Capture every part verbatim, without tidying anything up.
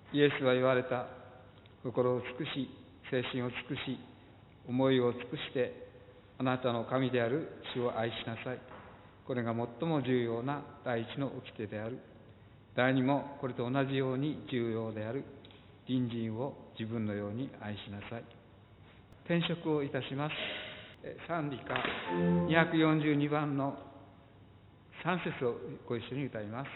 イエスは言われた。心を尽くし、精神を尽くし、思いを尽くしてあなたの神である主を愛しなさい。これが最も重要な第一の掟である。第二もこれと同じように重要である。隣人を自分のように愛しなさい。転職をいたします。賛美歌にひゃくよんじゅうにばんのさん節をご一緒に歌います。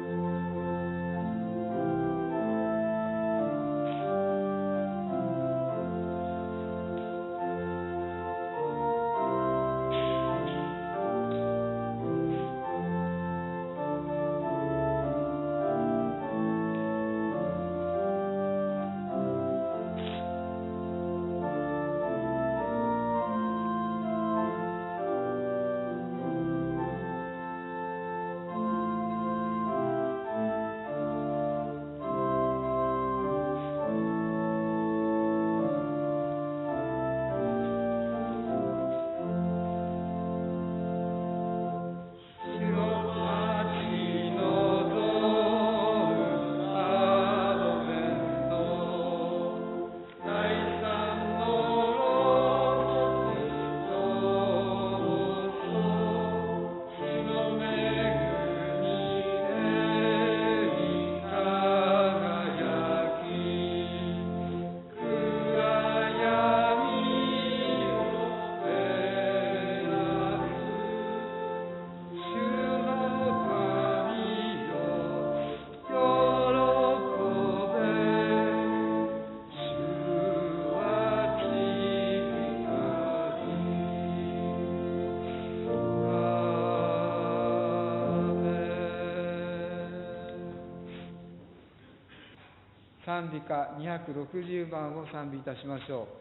賛美歌にひゃくろくじゅうばんを賛美いたしましょう。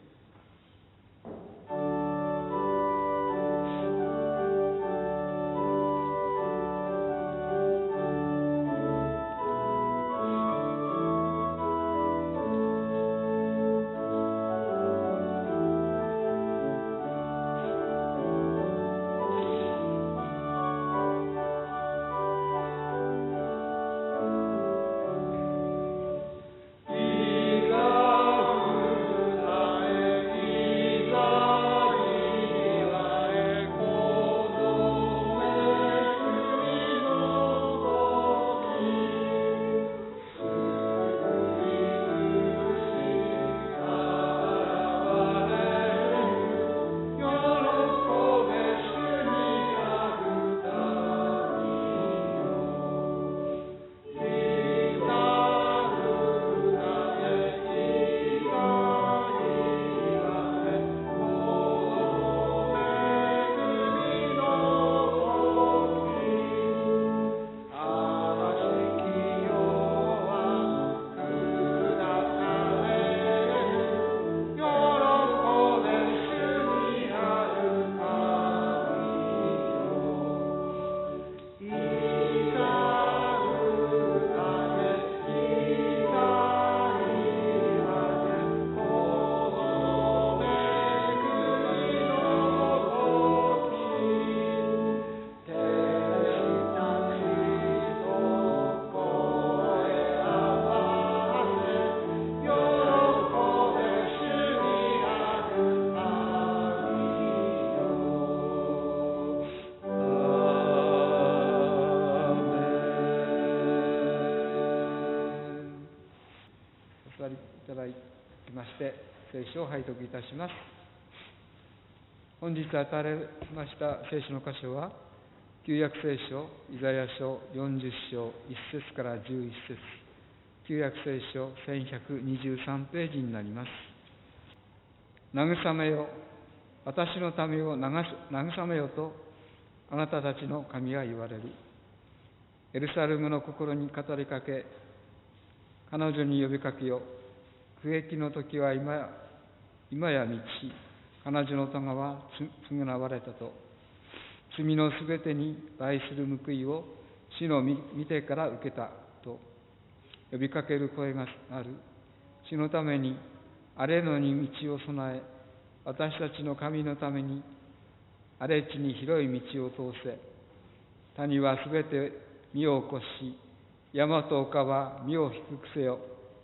いただきまして聖書を拝読いたします。本日与えられました聖書の箇所は旧約聖書イザヤ書よんじゅっ章いっ節からじゅういっ節、旧約聖書せんひゃくにじゅうさんページになります。慰めよ、私のためを慰めよとあなたたちの神は言われる。エルサレムの心に語りかけ、彼女に呼びかけよ。苦役の時は今や今や満ち、彼女の咎は償われたと。罪のすべてに対する報いを主の見てから受けたと呼びかける声がある。主のために荒れ野に道を備え、私たちの神のために荒れ地に広い道を通せ。谷はすべて身を起こし、山と丘は身を低くせよ。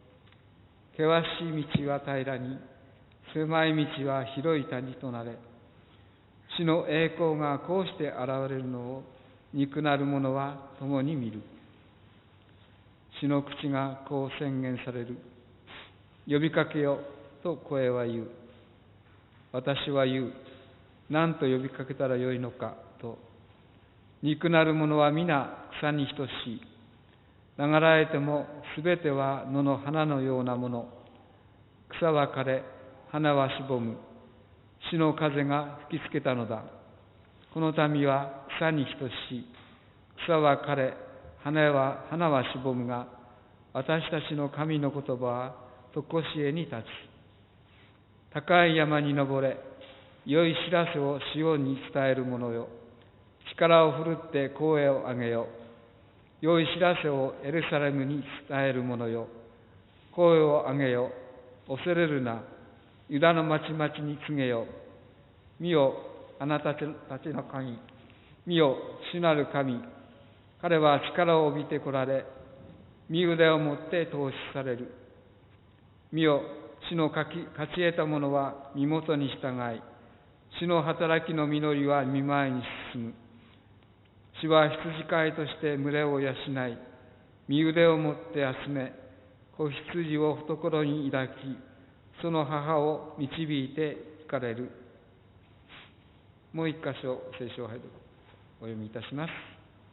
険しい道は平らに、狭い道は広い谷となれ。主の栄光がこうして現れるのを憎なる者は共に見る。主の口がこう宣言される。呼びかけよと声は言う。私は言う。何と呼びかけたらよいのかと。憎なる者は皆草に等しい。流られてもすべては野の花のようなもの。草は枯れ、花はしぼむ。死の風が吹きつけたのだ。この民は草に等しい。草は枯れ、花は花はしぼむが、私たちの神の言葉はとこしえに立つ。高い山に登れ、良い知らせをシオンに伝える者よ。力を振るって声を上げよ。良い知らせをエルサレムに伝える者よ。声を上げよ。恐れるな。ユダの町々に告げよ。見よ、あなたたちの神。見よ、主なる神。彼は力を帯びて来られ、身腕を持って投資される。見よ、主の勝ち得た者は身元に従い、主の働きの実りは見舞いに進む。主は羊飼いとして群れを養い、身腕を持って集め、子羊を懐に抱き、その母を導いて行かれる。もう一箇所、聖書を拝読お読みいたします。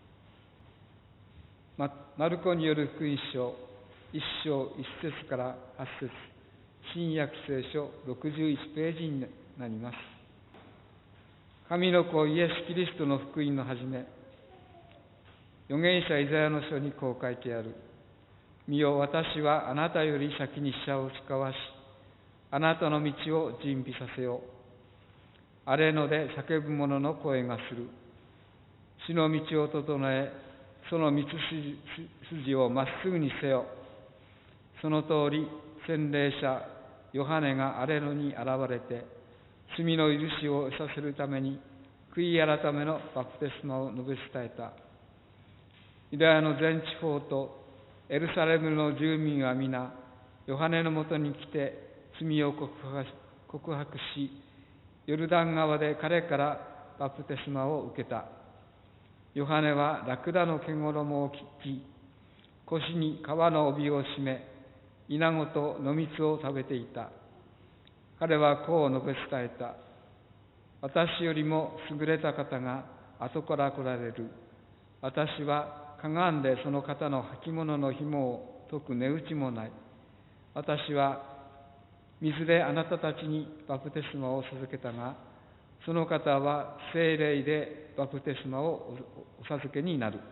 ま、マルコによる福音書、一章一節から八節、新約聖書ろくじゅういちページになります。神の子イエス・キリストの福音のはじめ、預言者イザヤの書にこう書いてある。見よ、私はあなたより先に使者を使わし、あなたの道を準備させよう。荒れ野で叫ぶ者の声がする。主の道を整え、その道筋をまっすぐにせよ。その通り、洗礼者ヨハネが荒れ野に現れて、罪の許しを得させるために、悔い改めのバプテスマを述べ伝えた。ユダヤの全地方とエルサレムの住民は皆、ヨハネのもとに来て罪を告白し、ヨルダン川で彼からバプテスマを受けた。ヨハネはラクダの毛衣を着き、腰に革の帯を締め、イナゴと野蜜を食べていた。彼はこう述べ伝えた。私よりも優れた方が後から来られる。私はかがんでその方の履物の紐を解く値打ちもない。私は水であなたたちにバプテスマを授けたが、その方は聖霊でバプテスマをお授けになる。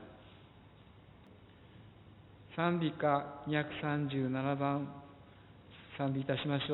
賛美歌にひゃくさんじゅうななばん、賛美いたしまし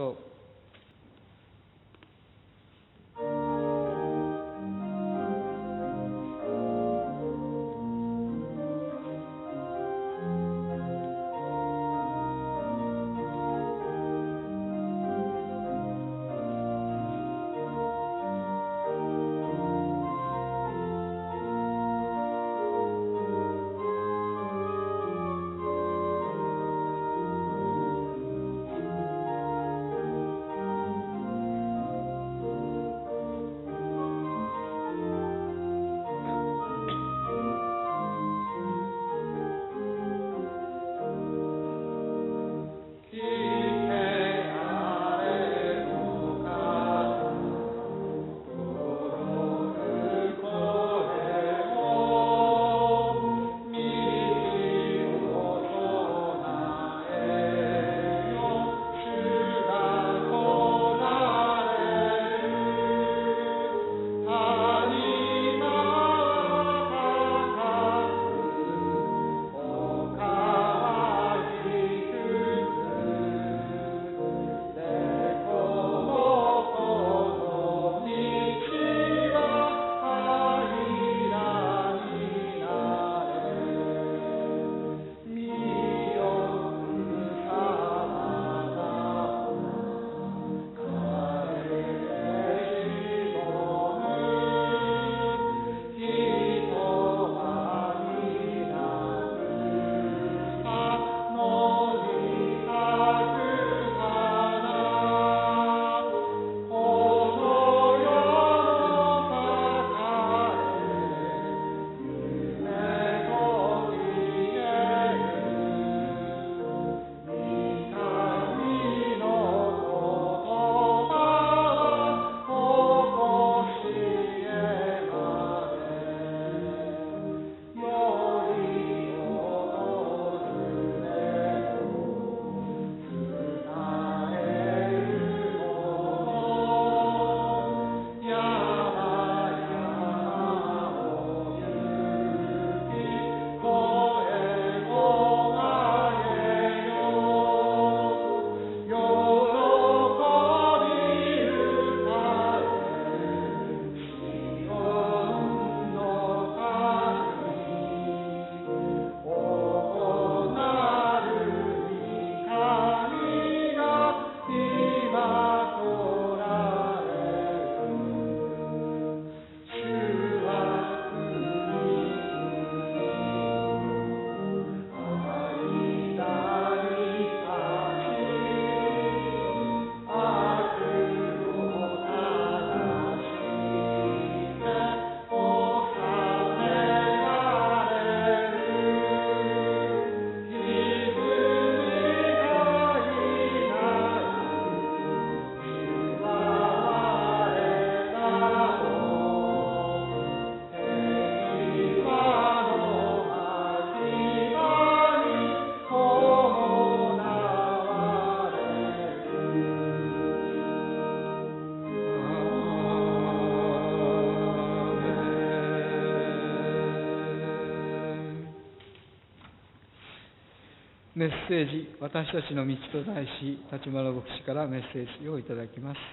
ょう。「 メッセージ、私たちの道と題し、立花牧師からメッセージをいただきます。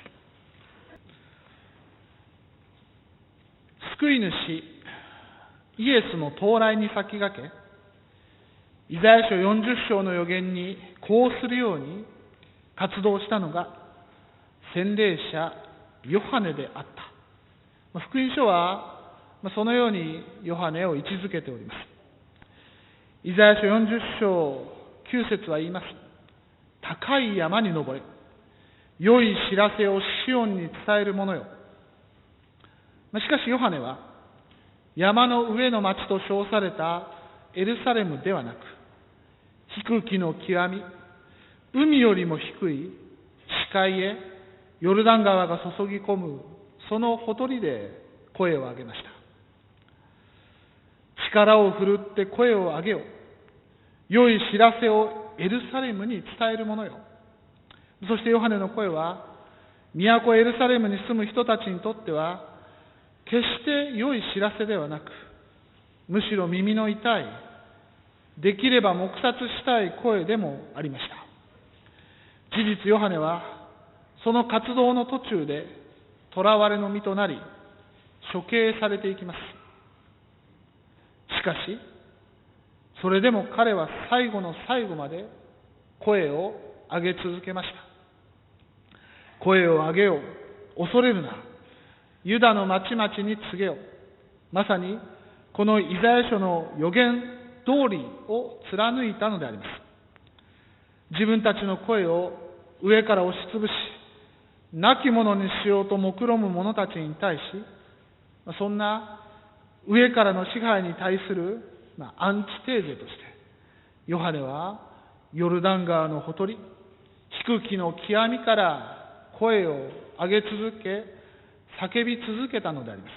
救い主イエスの到来に先駆け、イザヤ書よんじゅっ章の予言にこうするように活動したのが洗礼者ヨハネであった。福音書はそのようにヨハネを位置づけております。イザヤ書よんじゅっ章きゅう節は言います。高い山に登れ、良い知らせをシオンに伝える者よ。しかしヨハネは山の上の町と称されたエルサレムではなく、低きの極み、海よりも低い視界へヨルダン川が注ぎ込むそのほとりで声を上げました。力を振るって声を上げよ。良い知らせをエルサレムに伝える者よ。そしてヨハネの声は、都エルサレムに住む人たちにとっては、決して良い知らせではなく、むしろ耳の痛い、できれば黙殺したい声でもありました。事実ヨハネは、その活動の途中で、囚われの身となり、処刑されていきます。しかし、それでも彼は最後の最後まで声を上げ続けました。声を上げよ、恐れるな。ユダの町々に告げよ。まさにこのイザヤ書の予言通りを貫いたのであります。自分たちの声を上から押しつぶし、亡き者にしようと目論む者たちに対し、そんな上からの支配に対するまあ、アンチテーゼとして、ヨハネはヨルダン川のほとり、低きの極みから声を上げ続け、叫び続けたのであります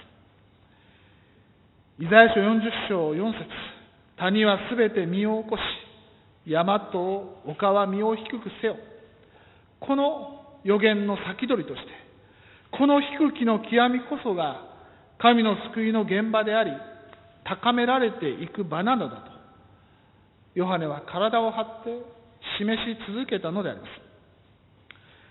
。イザヤ書よんじゅっ章よん節、谷はすべて身を起こし、山と丘は身を低くせよ。この予言の先取りとして、この低きの極みこそが神の救いの現場であり、高められていく場なのだと、ヨハネは体を張って示し続けたのであります。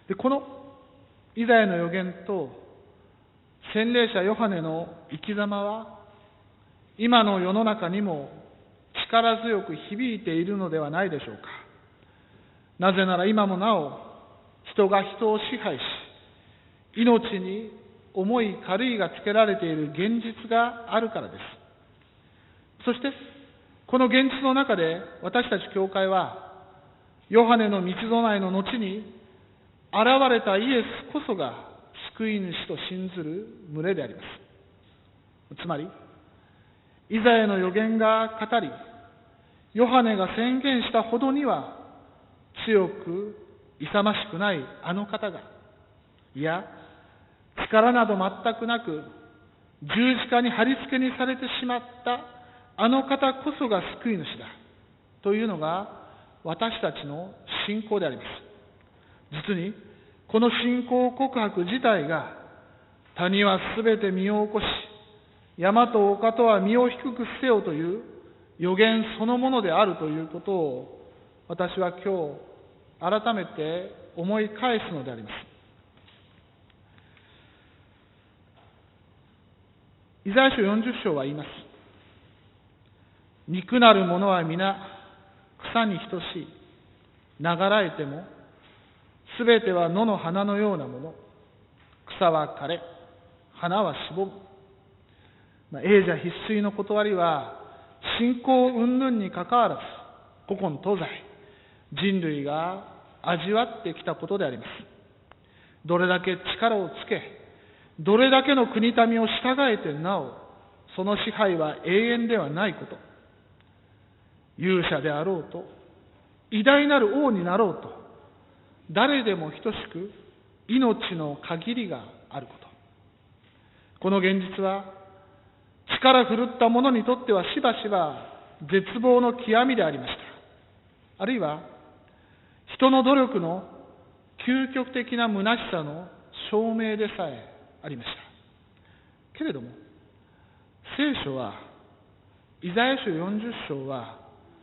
で、このイザヤの予言と洗礼者ヨハネの生き様は、今の世の中にも力強く響いているのではないでしょうか。なぜなら今もなお、人が人を支配し、命に重い軽いがつけられている現実があるからです。そして、この現実の中で私たち教会は、ヨハネの道備えの後に現れたイエスこそが救い主と信ずる群れであります。つまり、イザヤの預言が語り、ヨハネが宣言したほどには強く勇ましくないあの方が、いや、力など全くなく十字架に貼り付けにされてしまったあの方こそが救い主だというのが私たちの信仰であります。実にこの信仰告白自体が、谷はすべて身を起こし、山と丘とは身を低くせよという予言そのものであるということを、私は今日改めて思い返すのであります。イザヤ書よんじゅっ章は言います。肉なる者は皆草に等しい。流らえてもすべては野の花のようなもの。草は枯れ、花はしぼむ。まあ、英者必須の断りは、信仰云々にかかわらず、古今東西、人類が味わってきたことであります。どれだけ力をつけ、どれだけの国民を従えてなお、その支配は永遠ではないこと。勇者であろうと、偉大なる王になろうと、誰でも等しく命の限りがあること。この現実は、力振るった者にとってはしばしば絶望の極みでありました。あるいは、人の努力の究極的な虚しさの証明でさえありました。けれども、聖書は、イザヤ書よんじゅっ章は、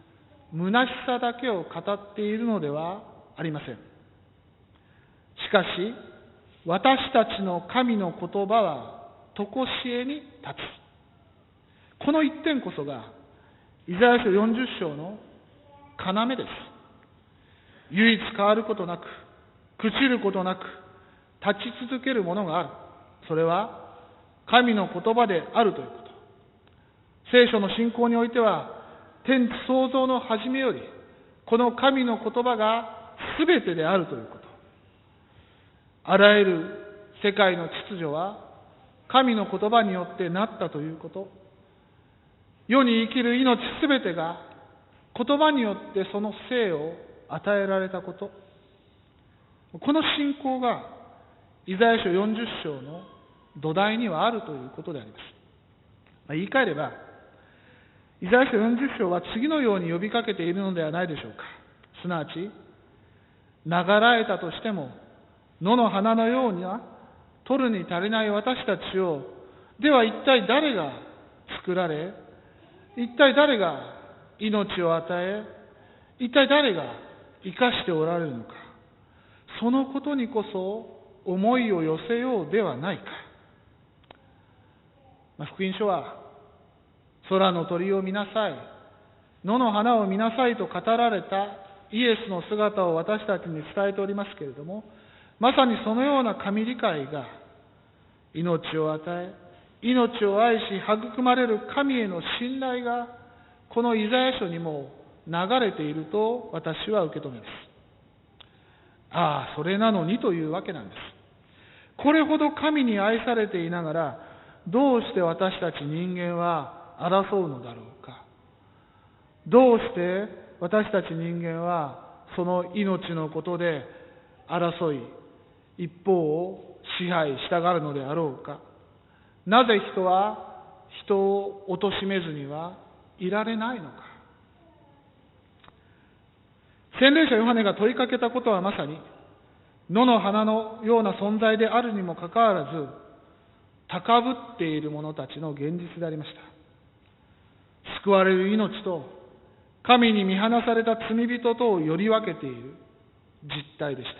虚しさだけを語っているのではありません。しかし、私たちの神の言葉は常しえに立つ。この一点こそが、イザヤ書よんじゅっ章の要です。唯一変わることなく、朽ちることなく、立ち続けるものがある。それは、神の言葉であるということ。聖書の信仰においては、天地創造の始めより、この神の言葉が全てであるということ。あらゆる世界の秩序は、神の言葉によってなったということ。世に生きる命すべてが、言葉によってその生を与えられたこと。この信仰が、イザヤ書よんじゅっ章の土台にはあるということであります。まあ、言い換えれば、イザヤ書よんじゅっ章は次のように呼びかけているのではないでしょうか。すなわち、流られたとしても、野の花のようには、取るに足りない私たちを、では一体誰が作られ、一体誰が命を与え、一体誰が生かしておられるのか。そのことにこそ思いを寄せようではないか。まあ、福音書は、空の鳥を見なさい、野の花を見なさいと語られたイエスの姿を私たちに伝えておりますけれども、まさにそのような神理解が命を与え、命を愛し育まれる神への信頼がこのイザヤ書にも流れていると私は受け止めます。ああ、それなのにというわけなんです。これほど神に愛されていながら、どうして私たち人間は争うのだろうか。どうして私たち人間はその命のことで争い、一方を支配したがるのであろうか。なぜ人は人を貶めずにはいられないのか。洗礼者ヨハネが問いかけたことはまさに野の花のような存在であるにもかかわらず、高ぶっている者たちの現実でありました。救われる命と神に見放された罪人とをより分けている実態でした。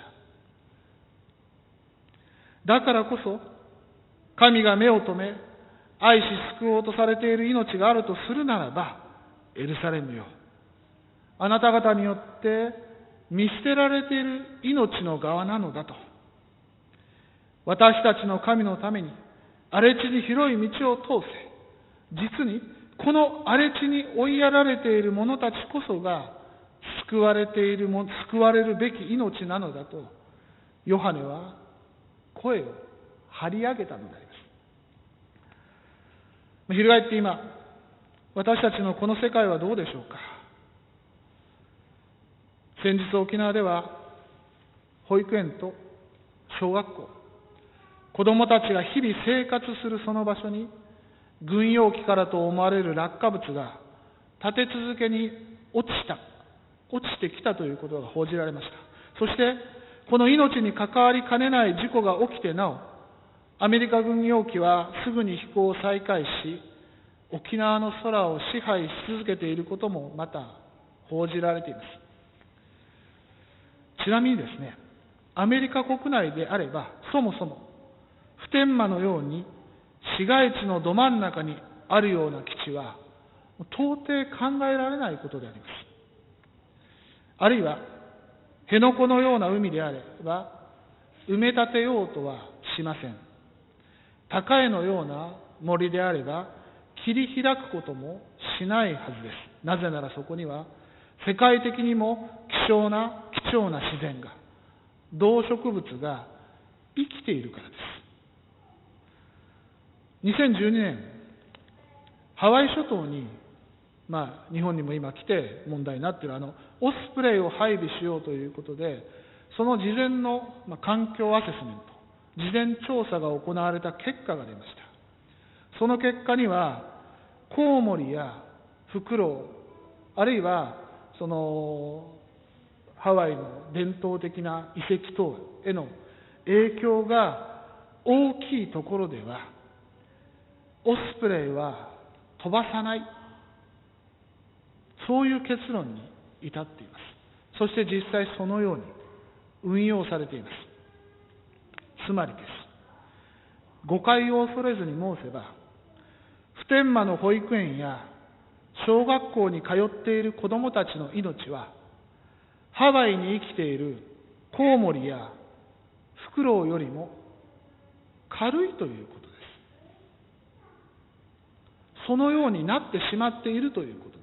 だからこそ、神が目を留め、愛し救おうとされている命があるとするならば、エルサレムよ、あなた方によって見捨てられている命の側なのだと。私たちの神のために荒れ地に広い道を通せ。実にこの荒れ地に追いやられている者たちこそが救われているも、救われるべき命なのだと、ヨハネは声を張り上げたのであります。翻って今、私たちのこの世界はどうでしょうか。先日沖縄では、保育園と小学校、子どもたちが日々生活するその場所に、軍用機からと思われる落下物が立て続けに落ちた、落ちてきたということが報じられました。そして、この命に関わりかねない事故が起きてなお、アメリカ軍用機はすぐに飛行を再開し、沖縄の空を支配し続けていることもまた報じられています。ちなみにですね、アメリカ国内であれば、そもそも普天間のように市街地のど真ん中にあるような基地は到底考えられないことであります。あるいは辺野古のような海であれば埋め立てようとはしません。高江のような森であれば切り開くこともしないはずです。なぜならそこには世界的にも希少な貴重な自然が、動植物が生きているからです。にせんじゅうにねん、ハワイ諸島に、まあ、日本にも今来て問題になっているあのオスプレイを配備しようということで、その事前の、まあ、環境アセスメント、事前調査が行われた結果が出ました。その結果には、コウモリやフクロウ、あるいはそのハワイの伝統的な遺跡等への影響が大きいところでは、オスプレイは飛ばさない、そういう結論に至っています。そして実際そのように運用されています。つまりです。誤解を恐れずに申せば、普天間の保育園や小学校に通っている子どもたちの命は、ハワイに生きているコウモリやフクロウよりも軽いということです。そのようになってしまっているということです。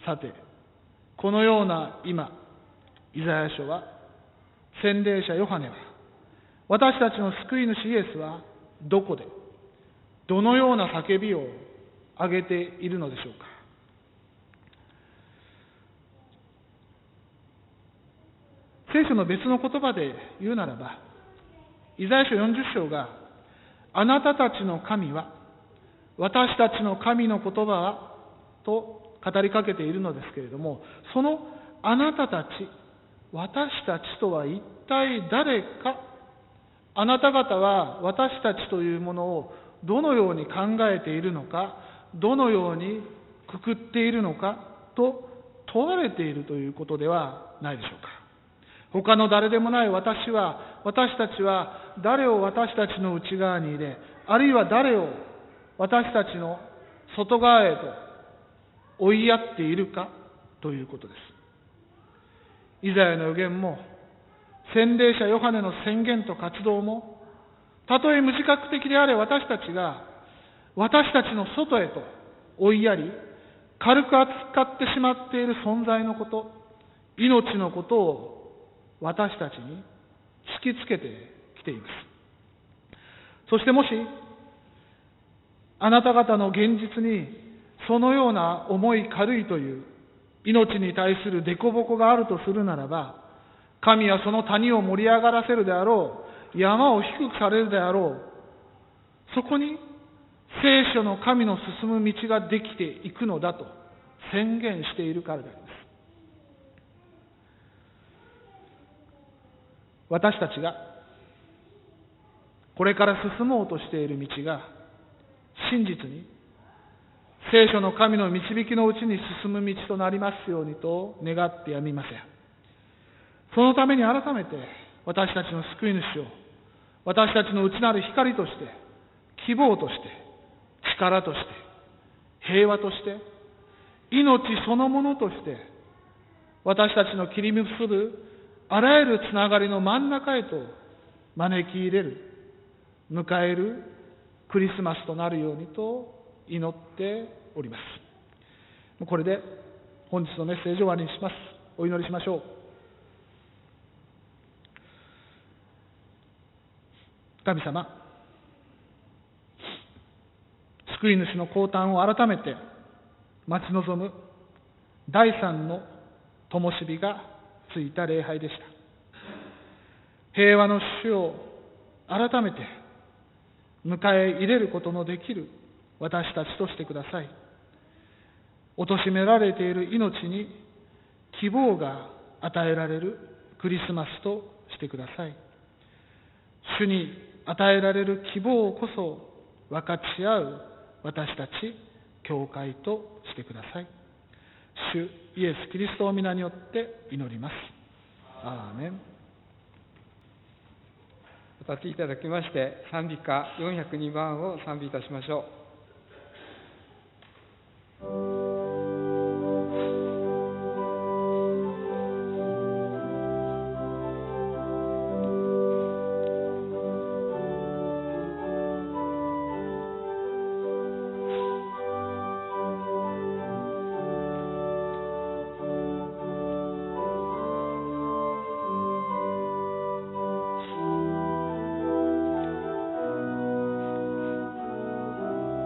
さて、このような今、イザヤ書は、洗礼者ヨハネは、私たちの救い主イエスはどこで、どのような叫びを上げているのでしょうか。聖書の別の言葉で言うならば、イザヤ書よんじゅっ章が、あなたたちの神は、私たちの神の言葉は、と語りかけているのですけれども、そのあなたたち、私たちとは一体誰か、あなた方は私たちというものをどのように考えているのか、どのようにくくっているのかと問われているということではないでしょうか。他の誰でもない私は、私たちは誰を私たちの内側に入れ、あるいは誰を私たちの外側へと追いやっているかということです。イザヤの預言も、洗礼者ヨハネの宣言と活動も、たとえ無自覚的であれ私たちが私たちの外へと追いやり、軽く扱ってしまっている存在のこと、命のことを私たちに突きつけてきています。そしてもし、あなた方の現実にそのような重い軽いという命に対する凸凹があるとするならば、神はその谷を盛り上がらせるであろう、山を低くされるであろう、そこに聖書の神の進む道ができていくのだと宣言しているからであります。私たちがこれから進もうとしている道が真実に聖書の神の導きのうちに進む道となりますようにと願ってやみません。そのために改めて私たちの救い主を私たちの内なる光として、希望として、力として、平和として、命そのものとして私たちの切り結ぶあらゆるつながりの真ん中へと招き入れる、迎えるクリスマスとなるようにと祈っております。これで本日のメッセージを終わりにします。お祈りしましょう。神様、救い主の降誕を改めて待ち望む第三の灯火がついた礼拝でした。平和の主を改めて迎え入れることのできる私たちとしてください。貶められている命に希望が与えられるクリスマスとしてください。主に与えられる希望こそ分かち合う私たち教会としてください。主イエス・キリストの皆によって祈ります。アーメン。 お立ちいただきまして賛美歌よんひゃくにばんを賛美いたしましょう。 「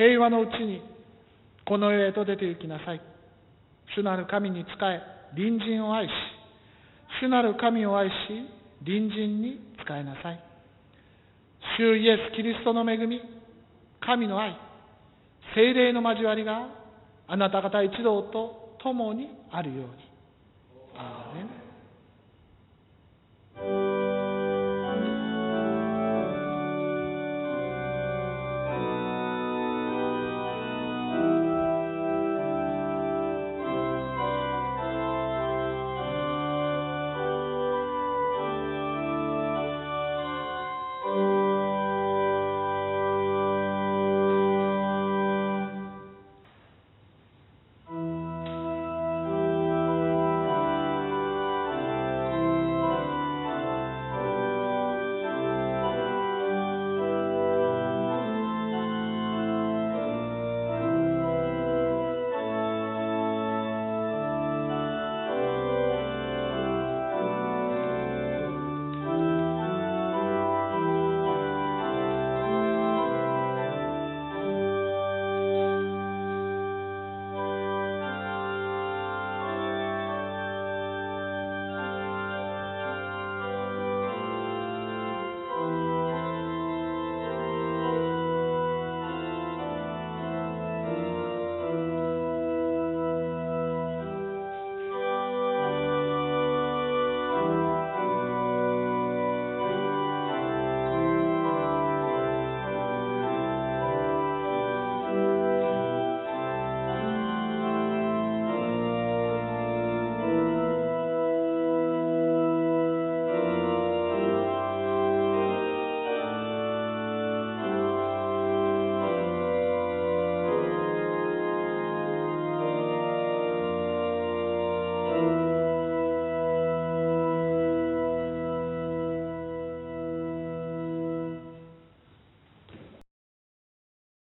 平和のうちにこの世へと出て行きなさい。主なる神に仕え、隣人を愛し、主なる神を愛し、隣人に仕えなさい。主イエス・キリストの恵み、神の愛、聖霊の交わりがあなた方一同と共にあるように。